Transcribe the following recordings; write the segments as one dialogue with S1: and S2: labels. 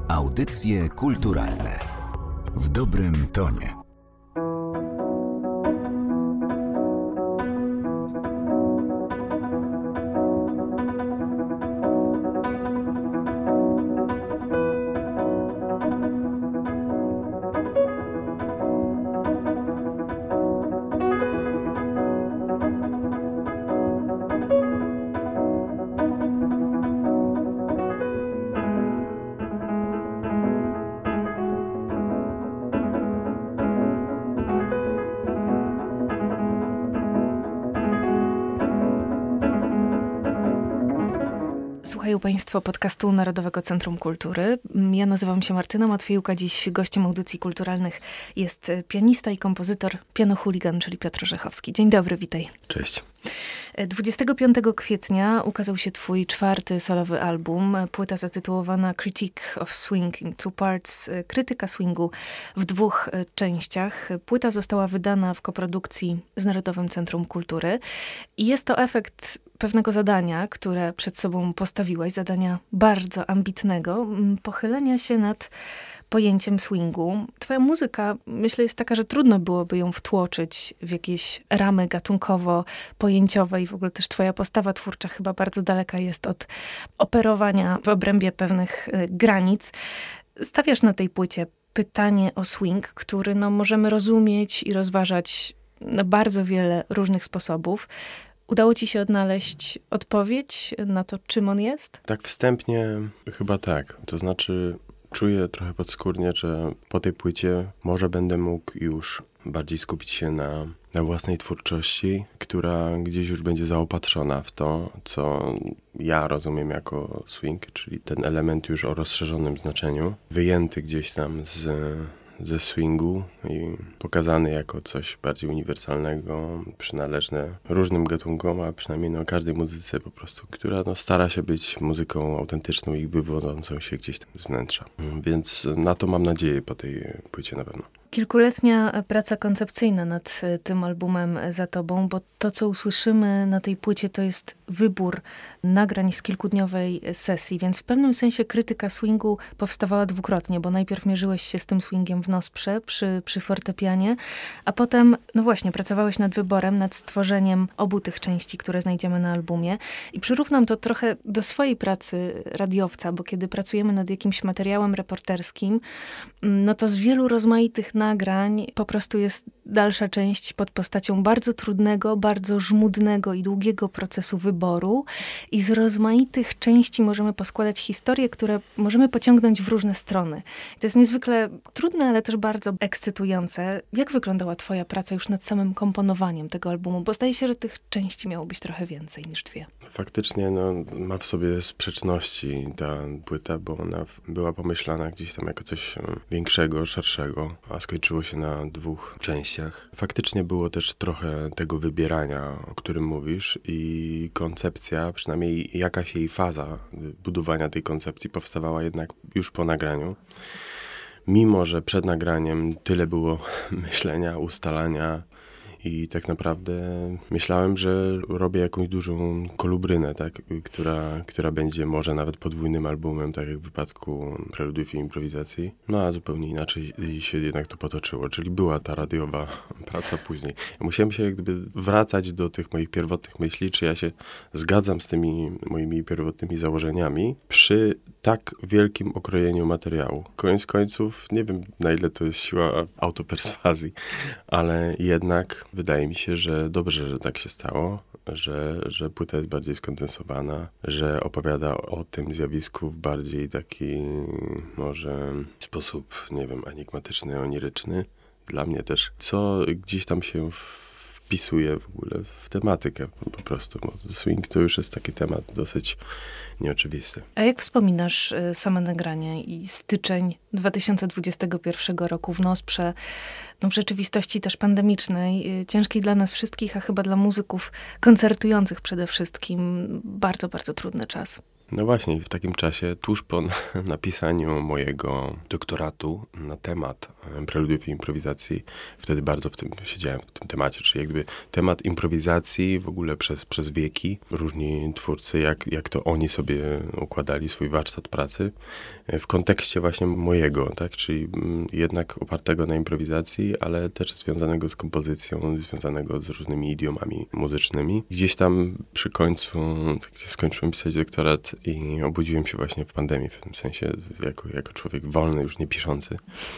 S1: Audycje kulturalne w dobrym tonie.
S2: Słuchają Państwo podcastu Narodowego Centrum Kultury. Ja nazywam się Martyna Matwiejuka. Dziś gościem audycji kulturalnych jest pianista i kompozytor, pianohuligan, czyli Piotr Orzechowski. Dzień dobry, witaj.
S3: Cześć.
S2: 25 kwietnia ukazał się twój czwarty solowy album, płyta zatytułowana Critique of Swing in Two Parts, krytyka swingu w dwóch częściach. Płyta została wydana w koprodukcji z Narodowym Centrum Kultury i jest to efekt pewnego zadania, które przed sobą postawiłaś, zadania bardzo ambitnego, pochylenia się nad pojęciem swingu. Twoja muzyka, myślę, jest taka, że trudno byłoby ją wtłoczyć w jakieś ramy gatunkowo-pojęciowe i w ogóle też twoja postawa twórcza chyba bardzo daleka jest od operowania w obrębie pewnych granic. Stawiasz na tej płycie pytanie o swing, który możemy rozumieć i rozważać na bardzo wiele różnych sposobów. Udało ci się odnaleźć odpowiedź na to, czym on jest?
S3: Tak wstępnie chyba tak. To znaczy czuję trochę podskórnie, że po tej płycie może będę mógł już bardziej skupić się na własnej twórczości, która gdzieś już będzie zaopatrzona w to, co ja rozumiem jako swing, czyli ten element już o rozszerzonym znaczeniu, wyjęty gdzieś tam ze swingu i pokazany jako coś bardziej uniwersalnego, przynależne różnym gatunkom, a przynajmniej każdej muzyce po prostu, która stara się być muzyką autentyczną i wywodzącą się gdzieś tam z wnętrza. Więc na to mam nadzieję po tej płycie na pewno.
S2: Kilkuletnia praca koncepcyjna nad tym albumem za tobą, bo to, co usłyszymy na tej płycie, to jest wybór nagrań z kilkudniowej sesji, więc w pewnym sensie krytyka swingu powstawała dwukrotnie, bo najpierw mierzyłeś się z tym swingiem w Nosprze przy fortepianie, a potem, właśnie, pracowałeś nad wyborem, nad stworzeniem obu tych części, które znajdziemy na albumie i przyrównam to trochę do swojej pracy radiowca, bo kiedy pracujemy nad jakimś materiałem reporterskim, to z wielu rozmaitych nagrań po prostu jest dalsza część pod postacią bardzo trudnego, bardzo żmudnego i długiego procesu wyboru i z rozmaitych części możemy poskładać historie, które możemy pociągnąć w różne strony. To jest niezwykle trudne, ale też bardzo ekscytujące. Jak wyglądała twoja praca już nad samym komponowaniem tego albumu? Bo zdaje się, że tych części miało być trochę więcej niż dwie.
S3: Faktycznie ma w sobie sprzeczności ta płyta, bo ona była pomyślana gdzieś tam jako coś większego, szerszego, a skończyło się na dwóch częściach. Faktycznie było też trochę tego wybierania, o którym mówisz i koncepcja, przynajmniej jakaś jej faza budowania tej koncepcji powstawała jednak już po nagraniu. Mimo że przed nagraniem tyle było myślenia, ustalania i tak naprawdę myślałem, że robię jakąś dużą kolubrynę, tak, która będzie może nawet podwójnym albumem, tak jak w wypadku Preludiów i Improwizacji. A zupełnie inaczej się jednak to potoczyło, czyli była ta radiowa praca później. Musiałem się jak gdyby wracać do tych moich pierwotnych myśli, czy ja się zgadzam z tymi moimi pierwotnymi założeniami przy tak wielkim okrojeniu materiału. Koniec końców, nie wiem na ile to jest siła autoperswazji, ale jednak wydaje mi się, że dobrze, że tak się stało, że płyta jest bardziej skondensowana, że opowiada o tym zjawisku w bardziej taki może sposób, nie wiem, enigmatyczny, oniryczny. Dla mnie też, co gdzieś tam się wpisuje w ogóle w tematykę po prostu. Bo swing to już jest taki temat dosyć nieoczywisty.
S2: A jak wspominasz same nagranie i styczeń 2021 roku w Nosprze, w rzeczywistości też pandemicznej, ciężkiej dla nas wszystkich, a chyba dla muzyków koncertujących przede wszystkim, bardzo, bardzo trudny czas?
S3: No właśnie, i w takim czasie, tuż po napisaniu mojego doktoratu na temat preludiów i improwizacji, wtedy bardzo w tym siedziałem, w tym temacie, czyli jakby temat improwizacji w ogóle przez wieki, różni twórcy, jak to oni sobie układali swój warsztat pracy w kontekście właśnie mojego, tak, czyli jednak opartego na improwizacji, ale też związanego z kompozycją, związanego z różnymi idiomami muzycznymi. Gdzieś tam przy końcu, gdzie skończyłem pisać doktorat i obudziłem się właśnie w pandemii, w tym sensie jako człowiek wolny, już nie piszący.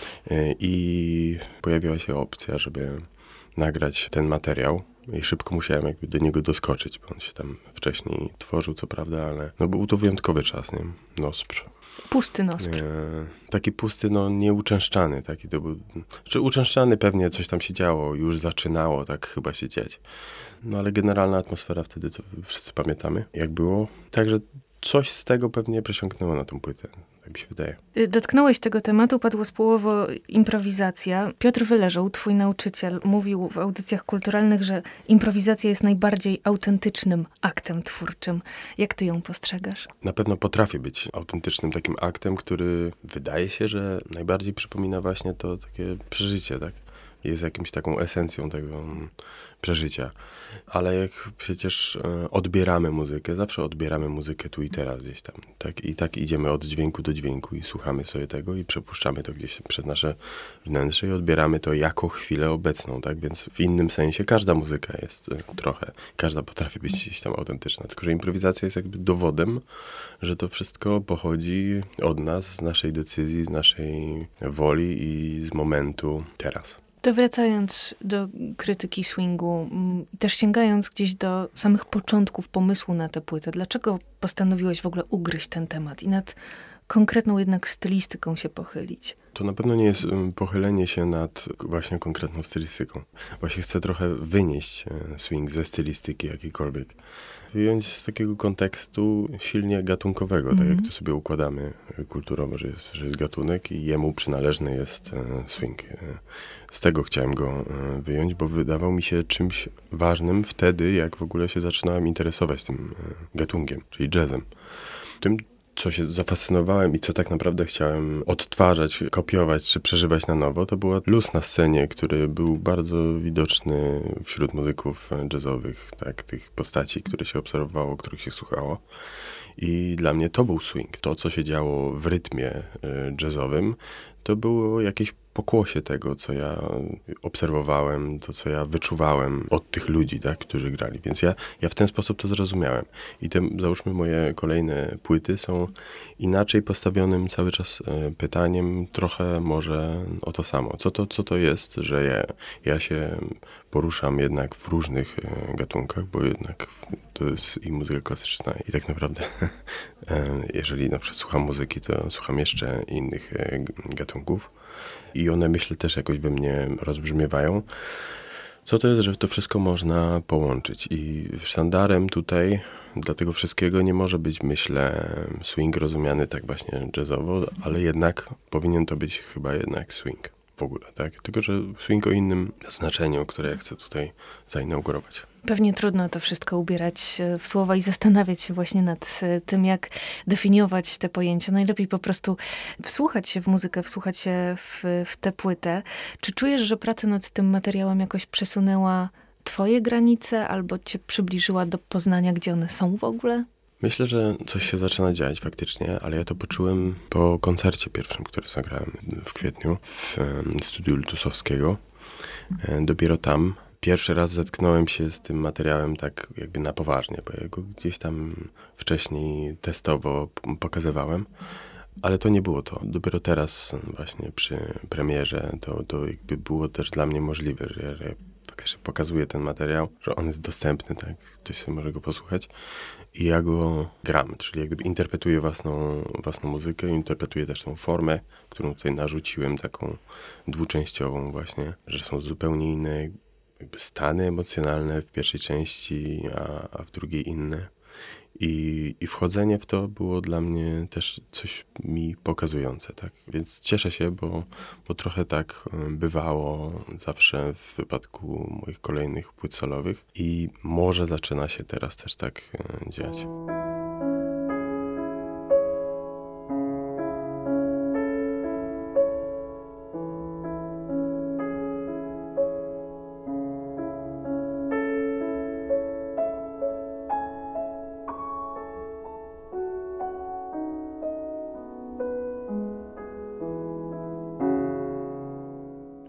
S3: I pojawiła się opcja, żeby nagrać ten materiał. I szybko musiałem jakby do niego doskoczyć, bo on się tam wcześniej tworzył, co prawda, ale no był to wyjątkowy czas, nie? Nospr.
S2: Pusty Nospr.
S3: Taki pusty, no nieuczęszczany. Taki to był, czy uczęszczany pewnie coś tam się działo, już zaczynało tak chyba się dziać. No ale generalna atmosfera wtedy, to wszyscy pamiętamy, jak było. Także coś z tego pewnie przesiąknęło na tą płytę, tak mi się wydaje.
S2: Dotknąłeś tego tematu, padło słowo improwizacja. Piotr Wyleżał, twój nauczyciel, mówił w audycjach kulturalnych, że improwizacja jest najbardziej autentycznym aktem twórczym. Jak ty ją postrzegasz?
S3: Na pewno potrafi być autentycznym takim aktem, który wydaje się, że najbardziej przypomina właśnie to takie przeżycie, tak? Jest jakimś taką esencją tego przeżycia. Ale jak przecież odbieramy muzykę, zawsze odbieramy muzykę tu i teraz gdzieś tam. Tak? I tak idziemy od dźwięku do dźwięku i słuchamy sobie tego i przepuszczamy to gdzieś przez nasze wnętrze i odbieramy to jako chwilę obecną. Tak? Więc w innym sensie każda muzyka jest trochę, każda potrafi być gdzieś tam autentyczna. Tylko że improwizacja jest jakby dowodem, że to wszystko pochodzi od nas, z naszej decyzji, z naszej woli i z momentu teraz.
S2: To wracając do krytyki swingu, też sięgając gdzieś do samych początków pomysłu na tę płytę, dlaczego postanowiłeś w ogóle ugryźć ten temat i nad konkretną jednak stylistyką się pochylić?
S3: To na pewno nie jest pochylenie się nad właśnie konkretną stylistyką. Właśnie chcę trochę wynieść swing ze stylistyki jakiejkolwiek. Wyjąć z takiego kontekstu silnie gatunkowego, tak jak to sobie układamy kulturowo, że jest gatunek i jemu przynależny jest swing. Z tego chciałem go wyjąć, bo wydawał mi się czymś ważnym wtedy, jak w ogóle się zaczynałem interesować tym gatunkiem, czyli jazzem. Tym, co się zafascynowałem i co tak naprawdę chciałem odtwarzać, kopiować czy przeżywać na nowo, to był luz na scenie, który był bardzo widoczny wśród muzyków jazzowych, tak, tych postaci, które się obserwowało, których się słuchało. I dla mnie to był swing. To, co się działo w rytmie jazzowym, to było jakieś pokłosie tego, co ja obserwowałem, to, co ja wyczuwałem od tych ludzi, tak, którzy grali. Więc ja w ten sposób to zrozumiałem. I załóżmy, moje kolejne płyty są inaczej postawionym cały czas pytaniem, trochę może o to samo. Co to jest, że ja się poruszam jednak w różnych gatunkach, bo jednak to jest i muzyka klasyczna i tak naprawdę jeżeli na przykład słucham muzyki, to słucham jeszcze innych gatunków i one, myślę, też jakoś we mnie rozbrzmiewają. Co to jest, że to wszystko można połączyć i sztandarem tutaj dla tego wszystkiego nie może być, myślę, swing rozumiany tak właśnie jazzowo, ale jednak powinien to być chyba jednak swing w ogóle, tak? Tylko że swing o innym znaczeniu, które ja chcę tutaj zainaugurować.
S2: Pewnie trudno to wszystko ubierać w słowa i zastanawiać się właśnie nad tym, jak definiować te pojęcia. Najlepiej po prostu wsłuchać się w muzykę, wsłuchać się w tę płytę. Czy czujesz, że praca nad tym materiałem jakoś przesunęła twoje granice albo cię przybliżyła do poznania, gdzie one są w ogóle?
S3: Myślę, że coś się zaczyna dziać faktycznie, ale ja to poczułem po koncercie pierwszym, który zagrałem w kwietniu w studiu Lutusowskiego. Dopiero tam pierwszy raz zetknąłem się z tym materiałem tak jakby na poważnie, bo ja go gdzieś tam wcześniej testowo pokazywałem, ale to nie było to. Dopiero teraz właśnie przy premierze to jakby było też dla mnie możliwe, że ja faktycznie pokazuję ten materiał, że on jest dostępny, tak, ktoś sobie może go posłuchać i ja go gram, czyli jak gdyby interpretuję własną muzykę, interpretuję też tą formę, którą tutaj narzuciłem, taką dwuczęściową właśnie, że są zupełnie inne jakby stany emocjonalne w pierwszej części, a w drugiej inne. I wchodzenie w to było dla mnie też coś mi pokazujące, tak? Więc cieszę się, bo trochę tak bywało zawsze w wypadku moich kolejnych płyt solowych i może zaczyna się teraz też tak dziać.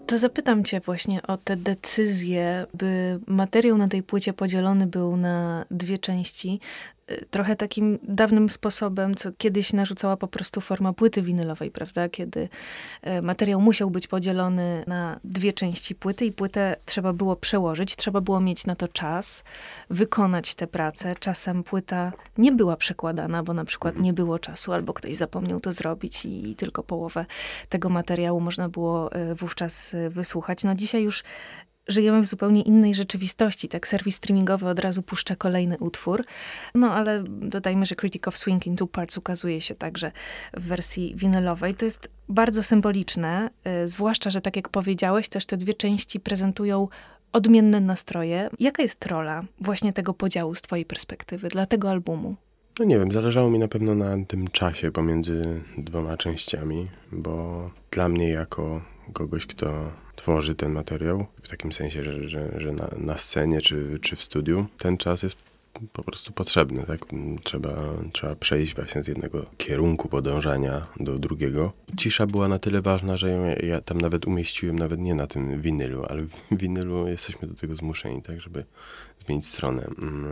S2: To zapytam cię właśnie o te decyzje, by materiał na tej płycie podzielony był na 2 części. Trochę takim dawnym sposobem, co kiedyś narzucała po prostu forma płyty winylowej, prawda? Kiedy materiał musiał być podzielony na 2 części płyty i płytę trzeba było przełożyć, trzeba było mieć na to czas, wykonać tę pracę. Czasem płyta nie była przekładana, bo na przykład nie było czasu, albo ktoś zapomniał to zrobić i tylko połowę tego materiału można było wówczas wysłuchać. No dzisiaj już żyjemy w zupełnie innej rzeczywistości. Tak, serwis streamingowy od razu puszcza kolejny utwór. No ale dodajmy, że Critic of Swing in Two Parts ukazuje się także w wersji winylowej. To jest bardzo symboliczne, zwłaszcza, że tak jak powiedziałeś, też te 2 części prezentują odmienne nastroje. Jaka jest rola właśnie tego podziału z twojej perspektywy dla tego albumu?
S3: No nie wiem, zależało mi na pewno na tym czasie pomiędzy 2 częściami, bo dla mnie jako kogoś, kto tworzy ten materiał, w takim sensie, że na scenie czy w studiu, ten czas jest po prostu potrzebny, tak? Trzeba przejść właśnie z jednego kierunku podążania do drugiego. Cisza była na tyle ważna, że ja tam nawet umieściłem, nawet nie na tym winylu, ale w winylu jesteśmy do tego zmuszeni, tak? Żeby zmienić stronę.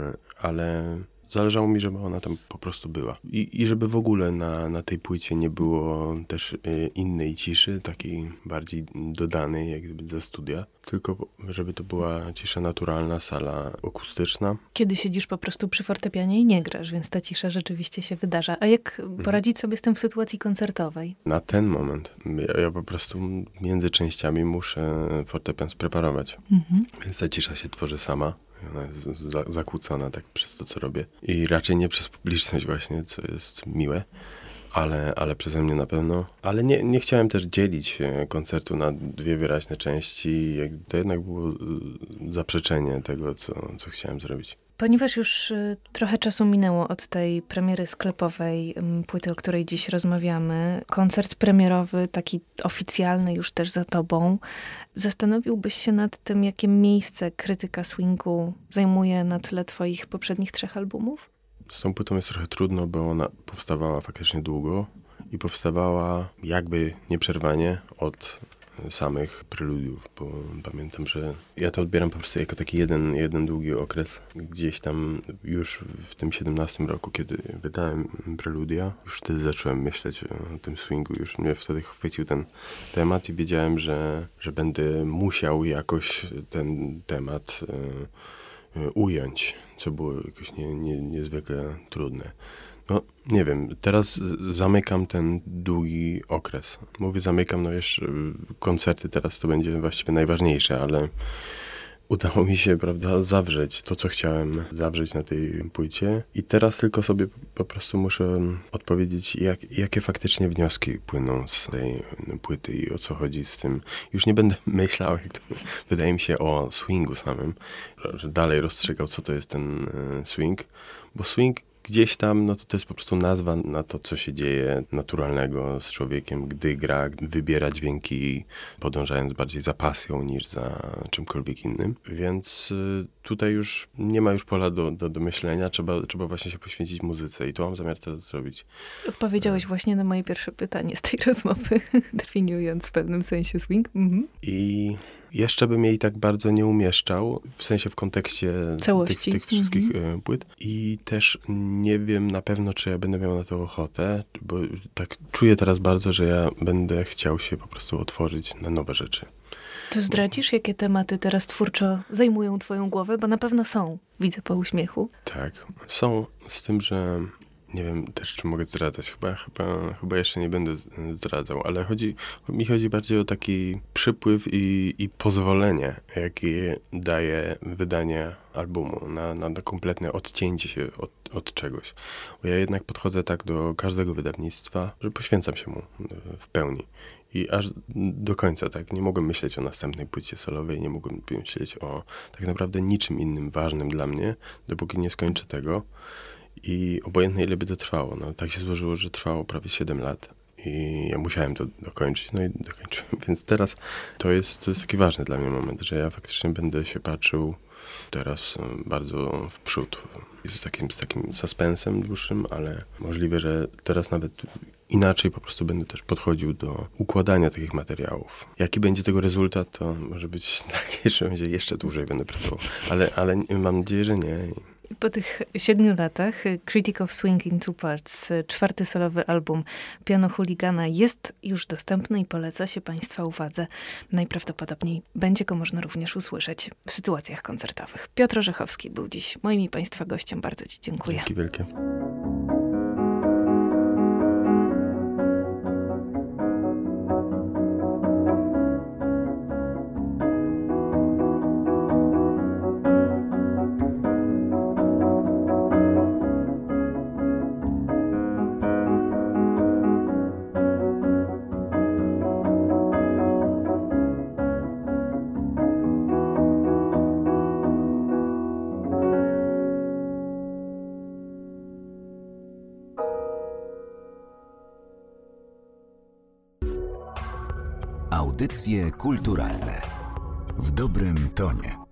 S3: Ale zależało mi, żeby ona tam po prostu była. I żeby w ogóle na tej płycie nie było też innej ciszy, takiej bardziej dodanej, jak gdyby ze studia, tylko żeby to była cisza naturalna, sala akustyczna.
S2: Kiedy siedzisz po prostu przy fortepianie i nie grasz, więc ta cisza rzeczywiście się wydarza. A jak poradzić sobie z tym w sytuacji koncertowej?
S3: Na ten moment ja po prostu między częściami muszę fortepian spreparować. Więc ta cisza się tworzy sama. Ona jest zakłócona tak przez to, co robię. I raczej nie przez publiczność właśnie, co jest miłe, ale przeze mnie na pewno. Ale nie chciałem też dzielić koncertu na 2 wyraźne części. To jednak było zaprzeczenie tego, co chciałem zrobić.
S2: Ponieważ już trochę czasu minęło od tej premiery sklepowej płyty, o której dziś rozmawiamy, koncert premierowy, taki oficjalny już też za tobą, zastanowiłbyś się nad tym, jakie miejsce krytyka swingu zajmuje na tle twoich poprzednich 3 albumów?
S3: Z tą płytą jest trochę trudno, bo ona powstawała faktycznie długo i powstawała jakby nieprzerwanie od samych preludiów, bo pamiętam, że ja to odbieram po prostu jako taki jeden długi okres. Gdzieś tam już w tym 17 roku, kiedy wydałem preludia, już wtedy zacząłem myśleć o tym swingu. Już mnie wtedy chwycił ten temat i wiedziałem, że będę musiał jakoś ten temat ująć, co było jakoś niezwykle trudne. No, nie wiem, teraz zamykam ten długi okres. Mówię zamykam, no jeszcze koncerty teraz to będzie właściwie najważniejsze, ale udało mi się, prawda, zawrzeć to, co chciałem zawrzeć na tej płycie. I teraz tylko sobie po prostu muszę odpowiedzieć, jakie faktycznie wnioski płyną z tej płyty i o co chodzi z tym. Już nie będę myślał, jak to wydaje mi się, o swingu samym, że dalej rozstrzygał, co to jest ten swing, bo swing gdzieś tam, no to jest po prostu nazwa na to, co się dzieje naturalnego z człowiekiem, gdy gra, wybiera dźwięki, podążając bardziej za pasją niż za czymkolwiek innym. Więc tutaj już nie ma już pola do myślenia, trzeba właśnie się poświęcić muzyce i to mam zamiar teraz zrobić.
S2: Odpowiedziałeś właśnie na moje pierwsze pytanie z tej rozmowy, definiując w pewnym sensie swing.
S3: I jeszcze bym jej tak bardzo nie umieszczał, w sensie w kontekście
S2: całości
S3: tych wszystkich płyt. I też nie wiem na pewno, czy ja będę miał na to ochotę, bo tak czuję teraz bardzo, że ja będę chciał się po prostu otworzyć na nowe rzeczy.
S2: To zdradzisz, jakie tematy teraz twórczo zajmują twoją głowę? Bo na pewno są, widzę po uśmiechu.
S3: Tak, są, z tym, że nie wiem też, czy mogę zdradzać. Chyba jeszcze nie będę zdradzał, ale mi chodzi bardziej o taki przypływ i pozwolenie, jakie daje wydanie albumu na kompletne odcięcie się od czegoś. Bo ja jednak podchodzę tak do każdego wydawnictwa, że poświęcam się mu w pełni. I aż do końca, tak, nie mogłem myśleć o następnej płycie solowej, nie mogłem myśleć o tak naprawdę niczym innym ważnym dla mnie, dopóki nie skończę tego. I obojętnie ile by to trwało. No, tak się złożyło, że trwało prawie 7 lat i ja musiałem to dokończyć, no i dokończyłem. Więc teraz to jest taki ważny dla mnie moment, że ja faktycznie będę się patrzył teraz bardzo w przód. Jest z takim suspensem dłuższym, ale możliwe, że teraz nawet inaczej po prostu będę też podchodził do układania takich materiałów. Jaki będzie tego rezultat, to może być takie, że będzie jeszcze dłużej będę pracował. Ale mam nadzieję, że nie.
S2: Po tych 7 latach Critic of Swing in Two Parts, 4. solowy album Piano Chuligana jest już dostępny i poleca się Państwa uwadze. Najprawdopodobniej będzie go można również usłyszeć w sytuacjach koncertowych. Piotr Orzechowski był dziś moim i Państwa gościem. Bardzo Ci dziękuję.
S3: Dzięki wielkie.
S1: Audycje kulturalne w dobrym tonie.